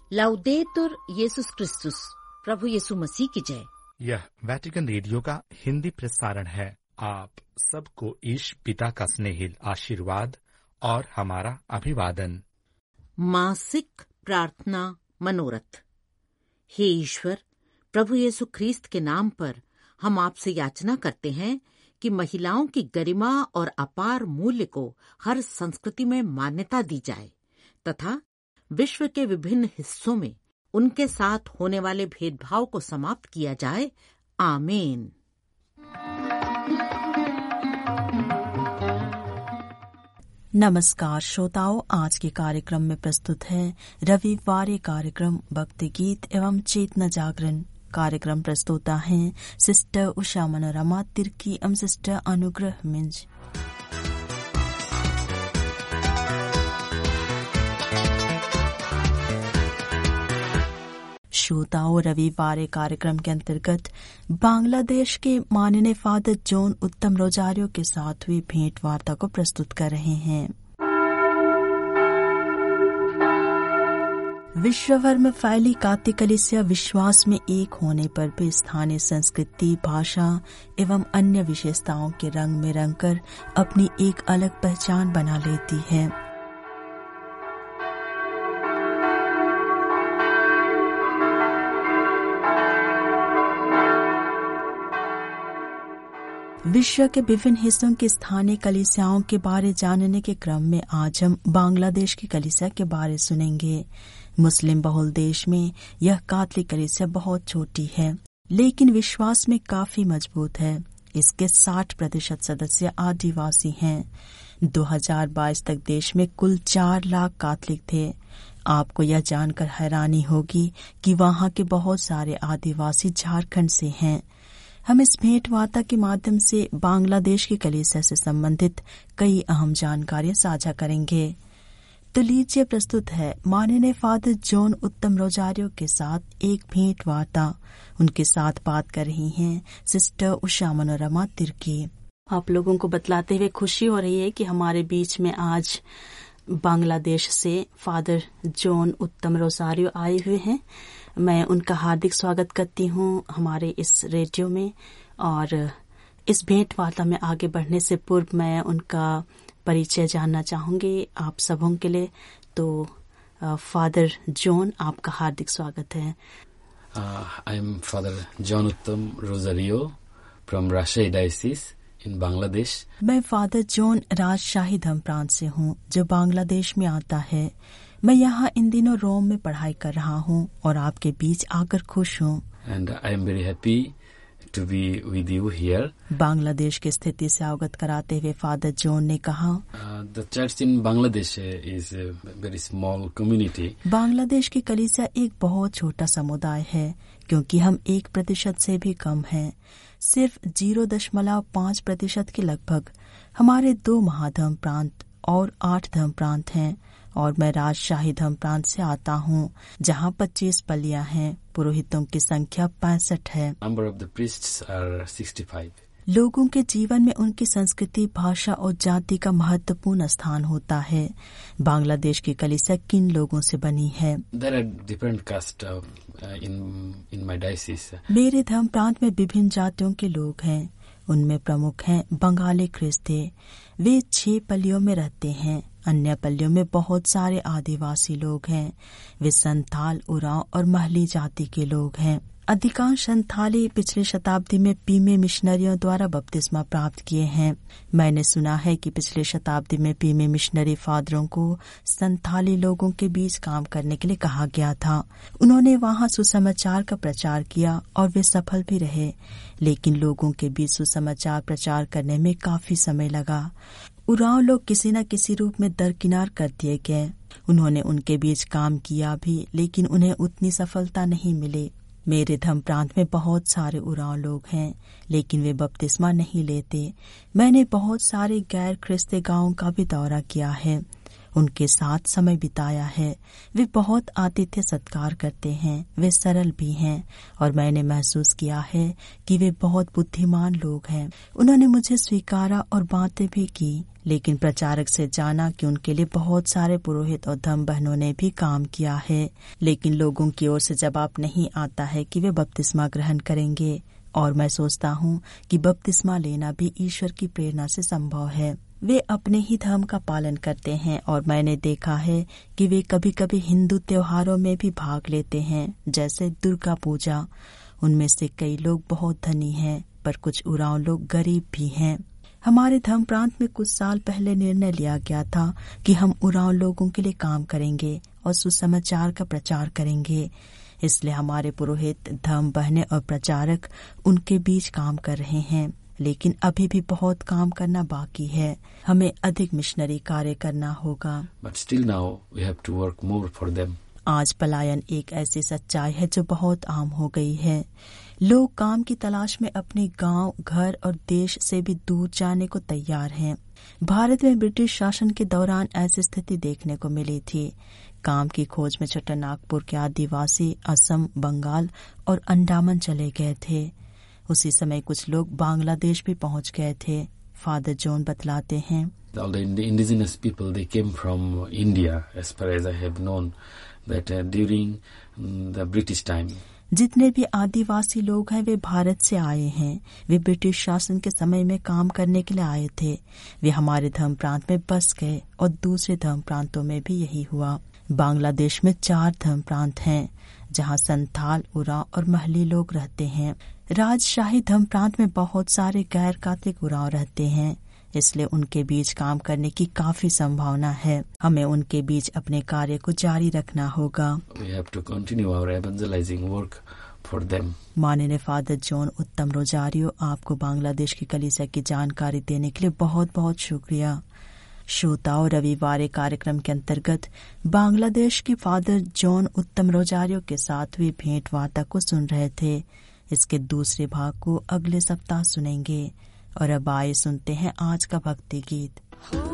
लाउदेतुर येसुस क्रिस्तुस, प्रभु यीशु मसीह की जय। यह वेटिकन रेडियो का हिंदी प्रसारण है। आप सबको ईश पिता का स्नेहिल आशीर्वाद और हमारा अभिवादन। मासिक प्रार्थना मनोरथ। हे ईश्वर, प्रभु यीशु ख्रीस्त के नाम पर हम आपसे याचना करते हैं कि महिलाओं की गरिमा और अपार मूल्य को हर संस्कृति में मान्यता दी जाए तथा विश्व के विभिन्न हिस्सों में उनके साथ होने वाले भेदभाव को समाप्त किया जाए। आमीन। नमस्कार श्रोताओं, आज के कार्यक्रम में प्रस्तुत है रविवार कार्यक्रम भक्ति गीत एवं चेतना जागरण। कार्यक्रम प्रस्तुता हैं सिस्टर उषा मनोरमा तिर्की एवं सिस्टर अनुग्रह मिंज। श्रोताओं, रविवार कार्यक्रम के अंतर्गत बांग्लादेश के माननीय फादर जॉन उत्तम रोजारियो के साथ हुई भेंट वार्ता को प्रस्तुत कर रहे हैं। विश्व भर में फैली कातिक कलीसिया विश्वास में एक होने पर भी स्थानीय संस्कृति, भाषा एवं अन्य विशेषताओं के रंग में रंगकर अपनी एक अलग पहचान बना लेती है। विश्व के विभिन्न हिस्सों की स्थानीय कलीसियाओं के बारे जानने के क्रम में आज हम बांग्लादेश की कलीसिया के बारे सुनेंगे। मुस्लिम बहुल देश में यह कैथोलिक कलीसिया बहुत छोटी है, लेकिन विश्वास में काफी मजबूत है। इसके 60% सदस्य आदिवासी हैं। 2022 तक देश में कुल 4 लाख कैथोलिक थे। आपको यह जानकर हैरानी होगी कि वहाँ के बहुत सारे आदिवासी झारखंड से हैं। हम इस भेंट वार्ता के माध्यम से बांग्लादेश की कलीसिया से संबंधित कई अहम जानकारियां साझा करेंगे। तो लीजिए प्रस्तुत है माननीय फादर जॉन उत्तम रोजारियो के साथ एक भेंट वार्ता। उनके साथ बात कर रही हैं सिस्टर उषा मनोरमा तिर्की। आप लोगों को बतलाते हुए खुशी हो रही है कि हमारे बीच में आज बांग्लादेश से फादर जॉन उत्तम रोजारियो आए हुए हैं। मैं उनका हार्दिक स्वागत करती हूँ हमारे इस रेडियो में। और इस भेंट वार्ता में आगे बढ़ने से पूर्व मैं उनका परिचय जानना चाहूंगी आप सबों के लिए। तो फादर जॉन, आपका हार्दिक स्वागत है। I am father John Uttam Rozario from Rajshahi diocese इन बांग्लादेश। मैं फादर जॉन राजशाही धर्म प्रांत से हूँ जो बांग्लादेश में आता है। मैं यहाँ इन दिनों रोम में पढ़ाई कर रहा हूँ और आपके बीच आकर खुश हूँ। And I am very happy to be with you here. Bangladesh की स्थिति से अवगत कराते हुए फादर जॉन ने कहा, the church in Bangladesh is a very small community. Bangladesh की कलीसिया एक बहुत छोटा समुदाय है क्योंकि हम 1% से भी कम हैं। सिर्फ 0.5% के लगभग। हमारे 2 महाधर्म प्रांत और 8 धर्म प्रांत हैं और मैं राजशाही धर्म प्रांत से आता हूँ जहाँ 25 पलियां हैं। पुरोहितों की संख्या 65 है। Number of the priests are 65। लोगों के जीवन में उनकी संस्कृति, भाषा और जाति का महत्वपूर्ण स्थान होता है। बांग्लादेश की कलीसिया किन लोगों से बनी है? There are different caste in my diocese. मेरे धर्म प्रांत में विभिन्न जातियों के लोग हैं। उनमें प्रमुख हैं बंगाली ख्रिस्ती। वे 6 पल्लियों में रहते हैं। अन्य पल्लियों में बहुत सारे आदिवासी लोग हैं। वे संथाल, उरांव और महली जाति के लोग हैं। अधिकांश संथाली पिछली शताब्दी में पीमे मिशनरियों द्वारा बपतिस्मा प्राप्त किए हैं। मैंने सुना है कि पिछली शताब्दी में पीमे मिशनरी फादरों को संथाली लोगों के बीच काम करने के लिए कहा गया था। उन्होंने वहां सुसमाचार का प्रचार किया और वे सफल भी रहे, लेकिन लोगों के बीच सुसमाचार प्रचार करने में काफी समय लगा। उरांव लोग किसी न किसी रूप में दरकिनार कर दिए गए। उन्होंने उनके बीच काम किया भी, लेकिन उन्हें उतनी सफलता नहीं मिली। मेरे धर्म प्रांत में बहुत सारे उरांव लोग हैं, लेकिन वे बपतिस्मा नहीं लेते। मैंने बहुत सारे गैर ख्रिस्ती गांवों का भी दौरा किया है उनके साथ समय बिताया है। वे बहुत आतिथ्य सत्कार करते हैं, वे सरल भी हैं और मैंने महसूस किया है कि वे बहुत बुद्धिमान लोग हैं। उन्होंने मुझे स्वीकारा और बातें भी की, लेकिन प्रचारक से जाना कि उनके लिए बहुत सारे पुरोहित और धर्म बहनों ने भी काम किया है, लेकिन लोगों की ओर से जवाब नहीं आता है कि वे बपतिस्मा ग्रहण करेंगे। और मैं सोचता हूँ कि बपतिस्मा लेना भी ईश्वर की प्रेरणा से संभव है। वे अपने ही धर्म का पालन करते हैं और मैंने देखा है कि वे कभी कभी हिंदू त्योहारों में भी भाग लेते हैं, जैसे दुर्गा पूजा। उनमें से कई लोग बहुत धनी हैं, पर कुछ उरांव लोग गरीब भी हैं। हमारे धर्म प्रांत में कुछ साल पहले निर्णय लिया गया था कि हम उरांव लोगों के लिए काम करेंगे और सुसमाचार का प्रचार करेंगे। इसलिए हमारे पुरोहित, धर्म बहनें और प्रचारक उनके बीच काम कर रहे हैं, लेकिन अभी भी बहुत काम करना बाकी है। हमें अधिक मिशनरी कार्य करना होगा। But still now we have to work more for them. आज पलायन एक ऐसी सच्चाई है जो बहुत आम हो गई है। लोग काम की तलाश में अपने गांव, घर और देश से भी दूर जाने को तैयार हैं। भारत में ब्रिटिश शासन के दौरान ऐसी स्थिति देखने को मिली थी। काम की खोज में छोटानागपुर के आदिवासी असम, बंगाल और अंडमान चले गए थे। उसी समय कुछ लोग बांग्लादेश भी पहुंच गए थे। फादर जॉन बतलाते हैं, All the indigenous people, they came from India, as far as I have known, that during the British time. जितने भी आदिवासी लोग हैं वे भारत से आए हैं। वे ब्रिटिश शासन के समय में काम करने के लिए आए थे। वे हमारे धर्म प्रांत में बस गए और दूसरे धर्म प्रांतों में भी यही हुआ। बांग्लादेश में 4 धर्म प्रांत हैं, जहां संथाल, उरांव और महली लोग रहते हैं। राजशाही धर्म प्रांत में बहुत सारे गैर कैथोलिक उरांव रहते हैं, इसलिए उनके बीच काम करने की काफी संभावना है। हमें उनके बीच अपने कार्य को जारी रखना होगा। We have to continue our evangelizing work for them. माननीय फादर जॉन उत्तम रोजारियो, आपको बांग्लादेश की कलीसिया की जानकारी देने के लिए बहुत बहुत शुक्रिया। श्रोताओं, रविवार कार्यक्रम के अंतर्गत बांग्लादेश के फादर जॉन उत्तम रोजारियो के साथ हुई भेंट वार्ता को सुन रहे थे। इसके दूसरे भाग को अगले सप्ताह सुनेंगे। और अब आइए सुनते हैं आज का भक्ति गीत।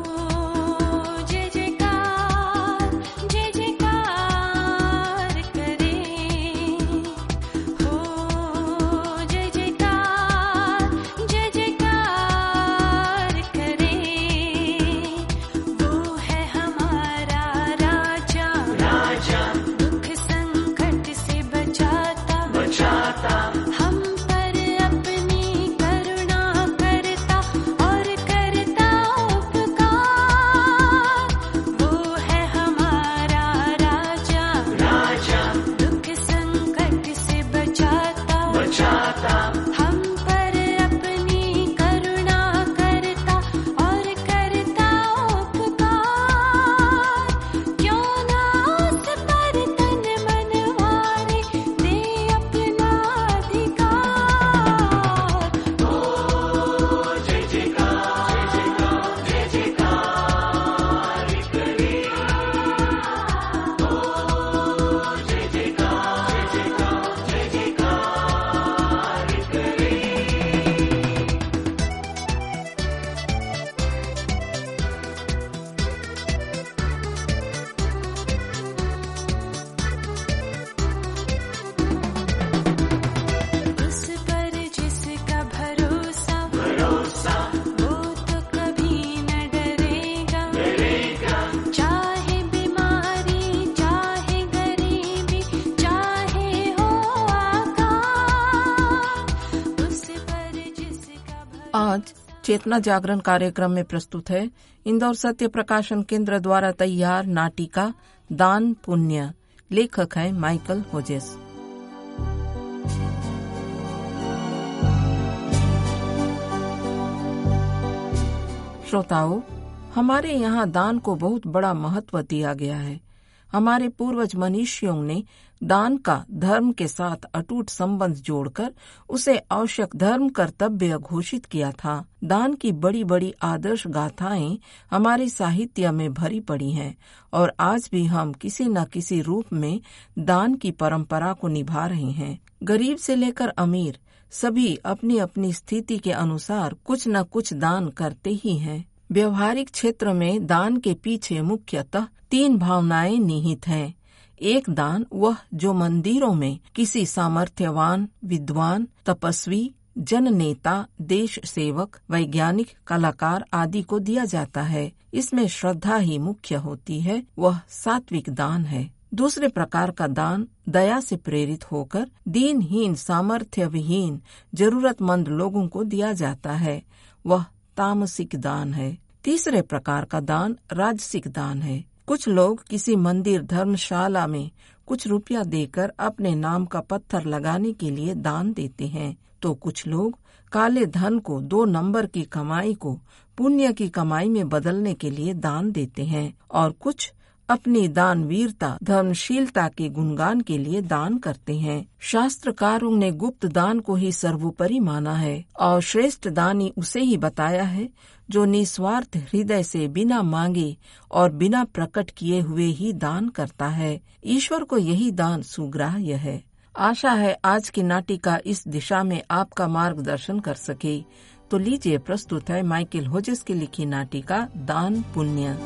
आज चेतना जागरण कार्यक्रम में प्रस्तुत है इंदौर सत्य प्रकाशन केंद्र द्वारा तैयार नाटिका दान पुण्य। लेखक हैं माइकल होजेस। श्रोताओं, हमारे यहाँ दान को बहुत बड़ा महत्व दिया गया है। हमारे पूर्वज मनीषियों ने दान का धर्म के साथ अटूट संबंध जोड़कर उसे आवश्यक धर्म कर्तव्य घोषित किया था। दान की बड़ी बड़ी आदर्श गाथाएं हमारे साहित्य में भरी पड़ी हैं और आज भी हम किसी न किसी रूप में दान की परंपरा को निभा रहे हैं। गरीब से लेकर अमीर सभी अपनी अपनी स्थिति के अनुसार कुछ न कुछ दान करते ही हैं। व्यवहारिक क्षेत्र में दान के पीछे मुख्यतः 3 भावनाएं निहित हैं। एक दान वह जो मंदिरों में किसी सामर्थ्यवान, विद्वान, तपस्वी, जननेता, देश सेवक, वैज्ञानिक, कलाकार आदि को दिया जाता है। इसमें श्रद्धा ही मुख्य होती है, वह सात्विक दान है। दूसरे प्रकार का दान दया से प्रेरित होकर दीनहीन, सामर्थ्य विहीन, जरूरतमंद लोगों को दिया जाता है, वह तामसिक दान है। तीसरे प्रकार का दान राजसिक दान है। कुछ लोग किसी मंदिर, धर्मशाला में कुछ रुपया देकर अपने नाम का पत्थर लगाने के लिए दान देते हैं, तो कुछ लोग काले धन को, 2 नंबर की कमाई को पुण्य की कमाई में बदलने के लिए दान देते हैं, और कुछ अपनी दानवीरता, धर्मशीलता के गुणगान के लिए दान करते हैं। शास्त्रकारों ने गुप्त दान को ही सर्वोपरि माना है और श्रेष्ठ दानी उसे ही बताया है जो निस्वार्थ हृदय से बिना मांगे और बिना प्रकट किए हुए ही दान करता है। ईश्वर को यही दान सुग्राह्य है। आशा है आज की नाटिका इस दिशा में आपका मार्गदर्शन कर सके। तो लीजिए, प्रस्तुत है माइकल होजेस की लिखी नाटिका दान पुण्य।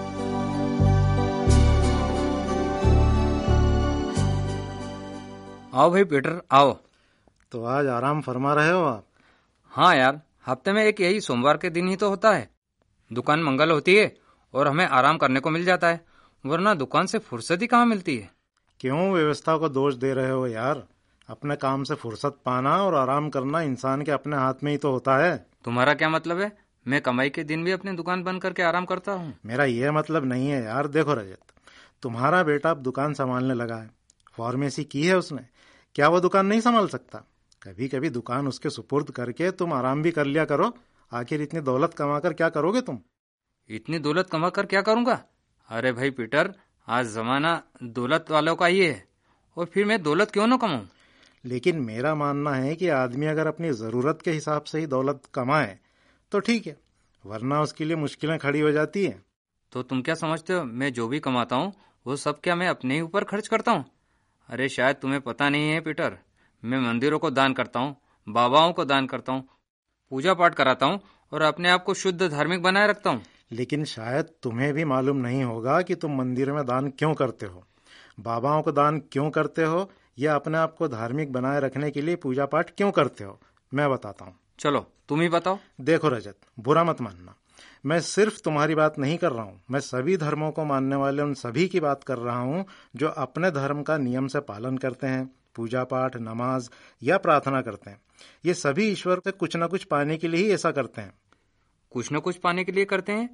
आओ भाई पीटर, आओ। तो आज आराम फरमा रहे हो आप? हाँ यार, हफ्ते में एक यही सोमवार के दिन ही तो होता है। दुकान मंगल होती है और हमें आराम करने को मिल जाता है, वरना दुकान से फुर्सत ही कहाँ मिलती है। क्यों व्यवस्था को दोष दे रहे हो यार? अपने काम से फुर्सत पाना और आराम करना इंसान के अपने हाथ में ही तो होता है। तुम्हारा क्या मतलब है? मैं कमाई के दिन भी अपनी दुकान बंद करके आराम करता हूँ। मेरा ये मतलब नहीं है यार। देखो रजत, तुम्हारा बेटा अब दुकान संभालने लगा है, फार्मेसी की है उसने, क्या वो दुकान नहीं संभाल सकता? कभी कभी दुकान उसके सुपुर्द करके तुम आराम भी कर लिया करो। आखिर इतनी दौलत कमाकर क्या करोगे तुम? इतनी दौलत कमा कर क्या करूंगा? अरे भाई पीटर, आज जमाना दौलत वालों का ही है, और फिर मैं दौलत क्यों न कमाऊं? लेकिन मेरा मानना है कि आदमी अगर अपनी जरूरत के हिसाब से ही दौलत कमाए तो ठीक है, वरना उसके लिए मुश्किलें खड़ी हो जाती है। तो तुम क्या समझते हो, मैं जो भी कमाता हूँ वो सब क्या मैं अपने ही ऊपर खर्च करता हूँ? अरे शायद तुम्हें पता नहीं है पीटर, मैं मंदिरों को दान करता हूँ, बाबाओं को दान करता हूँ, पूजा पाठ कराता हूँ और अपने आप को शुद्ध धार्मिक बनाए रखता हूँ। लेकिन शायद तुम्हें भी मालूम नहीं होगा कि तुम मंदिर में दान क्यों करते हो, बाबाओं को दान क्यों करते हो, या अपने आप को धार्मिक बनाए रखने के लिए पूजा पाठ क्यों करते हो। मैं बताता हूँ। चलो तुम ही बताओ। देखो रजत, बुरा मत मानना, मैं सिर्फ तुम्हारी बात नहीं कर रहा हूँ, मैं सभी धर्मों को मानने वाले उन सभी की बात कर रहा हूँ जो अपने धर्म का नियम से पालन करते हैं, पूजा पाठ, नमाज या प्रार्थना करते हैं। ये सभी ईश्वर से कुछ न कुछ पाने के लिए ही ऐसा करते हैं। कुछ न कुछ पाने के लिए करते हैं?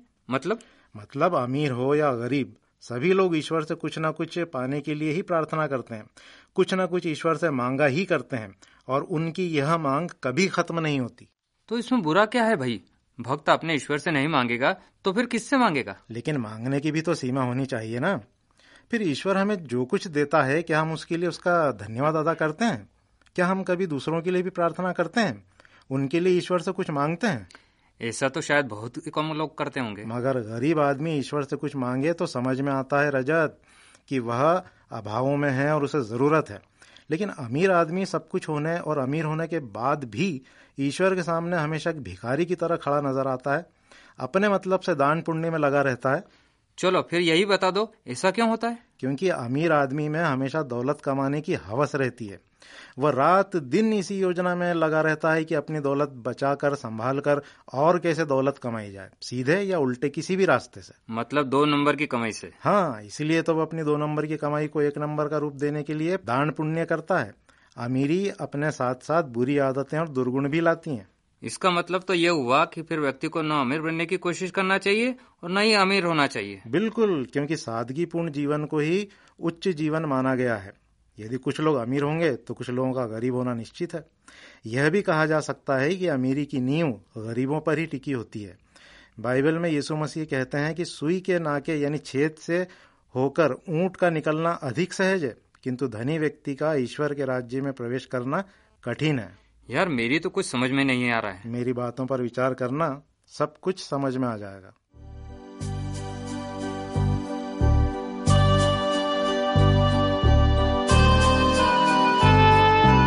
मतलब अमीर हो या गरीब, सभी लोग ईश्वर से कुछ न कुछ पाने के लिए ही प्रार्थना करते हैं, कुछ न कुछ ईश्वर से मांगा ही करते हैं, और उनकी यह मांग कभी खत्म नहीं होती। तो इसमें बुरा क्या है भाई? भक्त अपने ईश्वर से नहीं मांगेगा तो फिर किससे मांगेगा? लेकिन मांगने की भी तो सीमा होनी चाहिए ना। फिर ईश्वर हमें जो कुछ देता है, क्या हम उसके लिए उसका धन्यवाद अदा करते हैं? क्या हम कभी दूसरों के लिए भी प्रार्थना करते हैं, उनके लिए ईश्वर से कुछ मांगते हैं? ऐसा तो शायद बहुत ही कम लोग करते होंगे। मगर गरीब आदमी ईश्वर से कुछ मांगे तो समझ में आता है रजत कि वह अभावों में है और उसे जरूरत है। लेकिन अमीर आदमी सब कुछ होने और अमीर होने के बाद भी ईश्वर के सामने हमेशा एक भिखारी की तरह खड़ा नजर आता है, अपने मतलब से दान पुण्य में लगा रहता है। चलो फिर यही बता दो, ऐसा क्यों होता है? क्योंकि अमीर आदमी में हमेशा दौलत कमाने की हवस रहती है। वह रात दिन इसी योजना में लगा रहता है कि अपनी दौलत बचाकर, संभाल कर और कैसे दौलत कमाई जाए, सीधे या उल्टे किसी भी रास्ते से। मतलब 2 नंबर की कमाई से? हाँ, इसीलिए तो वह अपनी 2 नंबर की कमाई को 1 नंबर का रूप देने के लिए दान पुण्य करता है। अमीरी अपने साथ साथ बुरी आदतें और दुर्गुण भी लाती हैं। इसका मतलब तो ये हुआ कि फिर व्यक्ति को न अमीर बनने की कोशिश करना चाहिए और न ही अमीर होना चाहिए। बिल्कुल, क्योंकि सादगीपूर्ण जीवन को ही उच्च जीवन माना गया है। यदि कुछ लोग अमीर होंगे तो कुछ लोगों का गरीब होना निश्चित है। यह भी कहा जा सकता है कि अमीरी की नींव गरीबों पर ही टिकी होती है। बाइबल में यीशु मसीह कहते हैं कि सुई के नाके यानी छेद से होकर ऊंट का निकलना अधिक सहज है, किंतु धनी व्यक्ति का ईश्वर के राज्य में प्रवेश करना कठिन है। यार मेरी तो कुछ समझ में नहीं आ रहा है। मेरी बातों पर विचार करना, सब कुछ समझ में आ जाएगा।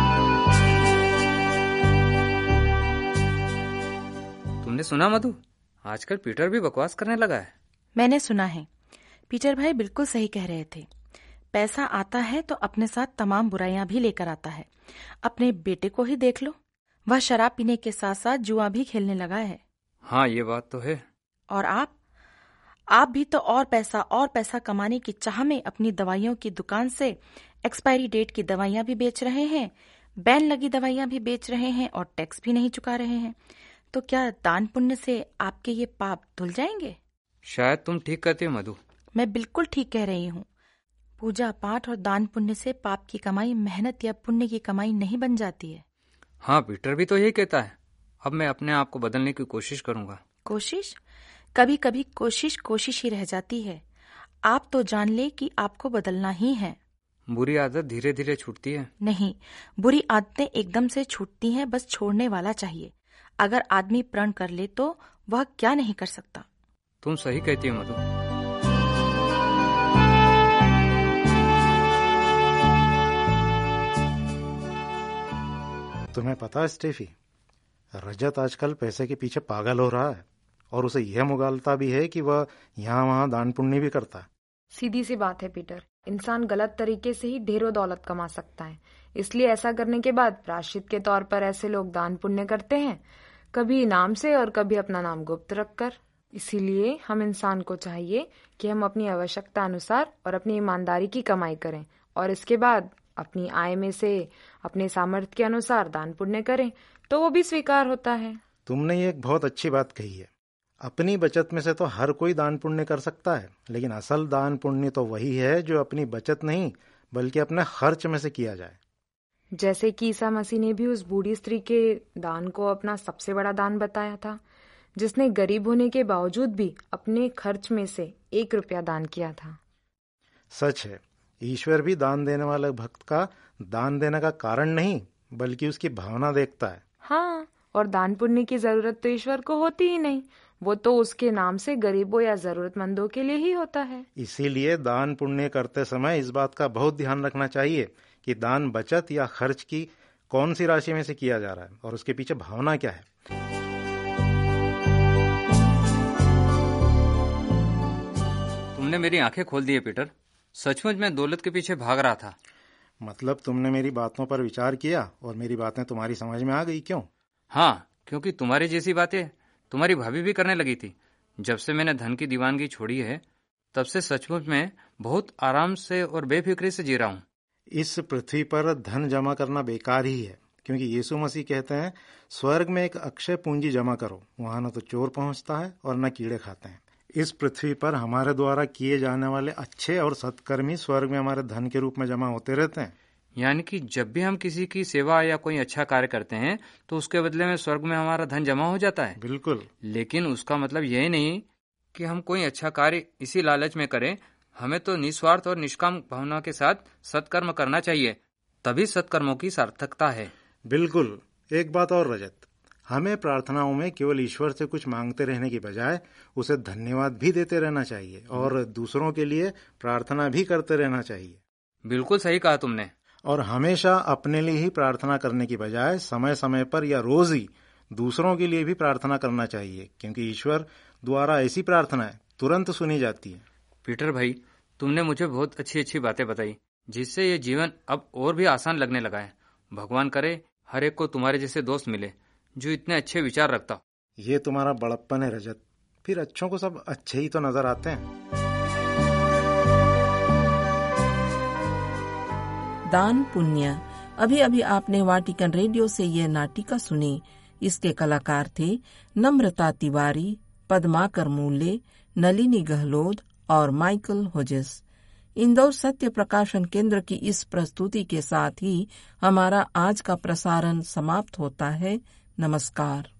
तुमने सुना मधु, आजकल पीटर भी बकवास करने लगा है। मैंने सुना है। पीटर भाई बिल्कुल सही कह रहे थे। पैसा आता है तो अपने साथ तमाम बुराइयां भी लेकर आता है। अपने बेटे को ही देख लो, वह शराब पीने के साथ साथ जुआ भी खेलने लगा है। हाँ, ये बात तो है। और आप भी तो और पैसा कमाने की चाह में अपनी दवाइयों की दुकान से एक्सपायरी डेट की दवाइयां भी बेच रहे हैं, बैन लगी दवाइयां भी बेच रहे हैं और टैक्स भी नहीं चुका रहे हैं। तो क्या दान पुण्य से आपके ये पाप धुल जाएंगे? शायद तुम ठीक कहते हो मधु। मैं बिल्कुल ठीक कह रही हूँ। पूजा पाठ और दान पुण्य से पाप की कमाई मेहनत या पुण्य की कमाई नहीं बन जाती है। हाँ, पीटर भी तो यही कहता है। अब मैं अपने आप को बदलने की कोशिश करूंगा। कोशिश? कभी कभी कोशिश ही रह जाती है। आप तो जान ले कि आपको बदलना ही है। बुरी आदत धीरे धीरे छूटती है। नहीं, बुरी आदतें एकदम से छूटती हैं, बस छोड़ने वाला चाहिए। अगर आदमी प्रण कर ले तो वह क्या नहीं कर सकता। तुम सही कहती हो मधु। तुम्हें पता है स्टेफी, रजत आजकल पैसे के पीछे पागल हो रहा है और उसे यह मुगालता भी है कि वह यहाँ वहाँ दान पुण्य भी करता है। सीधी सी बात है पीटर, इंसान गलत तरीके से ही ढेरों दौलत कमा सकता है। इसलिए ऐसा करने के बाद प्रायश्चित के तौर पर ऐसे लोग दान पुण्य करते हैं, कभी इनाम से और कभी अपना नाम गुप्त रखकर। इसीलिए हम इंसान को चाहिए कि हम अपनी आवश्यकता अनुसार और अपनी ईमानदारी की कमाई करें और इसके बाद अपनी आय में से अपने सामर्थ्य के अनुसार दान पुण्य करें, तो वो भी स्वीकार होता है। तुमने ये एक बहुत अच्छी बात कही है। अपनी बचत में से तो हर कोई दान पुण्य कर सकता है, लेकिन असल दान पुण्य तो वही है जो अपनी बचत नहीं बल्कि अपने खर्च में से किया जाए। जैसे कि ईसा मसीह ने भी उस बूढ़ी स्त्री के दान को अपना सबसे बड़ा दान बताया था, जिसने गरीब होने के बावजूद भी अपने खर्च में से 1 रुपया दान किया था। सच है, ईश्वर भी दान देने वाले भक्त का दान देने का कारण नहीं बल्कि उसकी भावना देखता है। हाँ, और दान पुण्य की जरूरत तो ईश्वर को होती ही नहीं, वो तो उसके नाम से गरीबों या जरूरतमंदों के लिए ही होता है। इसीलिए दान पुण्य करते समय इस बात का बहुत ध्यान रखना चाहिए कि दान बचत या खर्च की कौन सी राशि में से किया जा रहा है और उसके पीछे भावना क्या है। तुमने मेरी आंखें खोल दी है पीटर। सचमुच मैं दौलत के पीछे भाग रहा था। मतलब तुमने मेरी बातों पर विचार किया और मेरी बातें तुम्हारी समझ में आ गई, क्यों? हाँ, क्योंकि तुम्हारी जैसी बातें तुम्हारी भाभी भी करने लगी थी। जब से मैंने धन की दीवानगी छोड़ी है तब से सचमुच में बहुत आराम से और बेफिक्री से जी रहा हूँ। इस पृथ्वी पर धन जमा करना बेकार ही है, क्योंकि यीशु मसीह कहते हैं स्वर्ग में एक अक्षय पूंजी जमा करो, वहां न तो चोर पहुंचता है और न कीड़े खाते हैं। इस पृथ्वी पर हमारे द्वारा किए जाने वाले अच्छे और सत्कर्मी स्वर्ग में हमारे धन के रूप में जमा होते रहते हैं। यानी कि जब भी हम किसी की सेवा या कोई अच्छा कार्य करते हैं तो उसके बदले में स्वर्ग में हमारा धन जमा हो जाता है। बिल्कुल। लेकिन उसका मतलब यही नहीं कि हम कोई अच्छा कार्य इसी लालच में करें। हमें तो निस्वार्थ और निष्काम भावना के साथ सत्कर्म करना चाहिए, तभी सत्कर्मों की सार्थकता है। बिल्कुल। एक बात और रजत, हमें प्रार्थनाओं में केवल ईश्वर से कुछ मांगते रहने की बजाय उसे धन्यवाद भी देते रहना चाहिए और दूसरों के लिए प्रार्थना भी करते रहना चाहिए। बिल्कुल सही कहा तुमने। और हमेशा अपने लिए ही प्रार्थना करने की बजाय समय समय पर या रोज ही दूसरों के लिए भी प्रार्थना करना चाहिए, क्योंकि ईश्वर द्वारा ऐसी प्रार्थनाएं तुरंत सुनी जाती है। पीटर भाई, तुमने मुझे बहुत अच्छी अच्छी बातें बताई, जिससे ये जीवन अब और भी आसान लगने लगा है। भगवान करे हर एक को तुम्हारे जैसे दोस्त मिले जो इतने अच्छे विचार रखता। ये तुम्हारा बड़प्पन है रजत, फिर अच्छों को सब अच्छे ही तो नजर आते हैं। दान पुण्य। अभी अभी आपने वाटिकन रेडियो से यह नाटिका सुनी। इसके कलाकार थे नम्रता तिवारी, पद्माकर मूले, नलिनी गहलोत और माइकल होजेस। इंदौर सत्य प्रकाशन केंद्र की इस प्रस्तुति के साथ ही हमारा आज का प्रसारण समाप्त होता है। नमस्कार।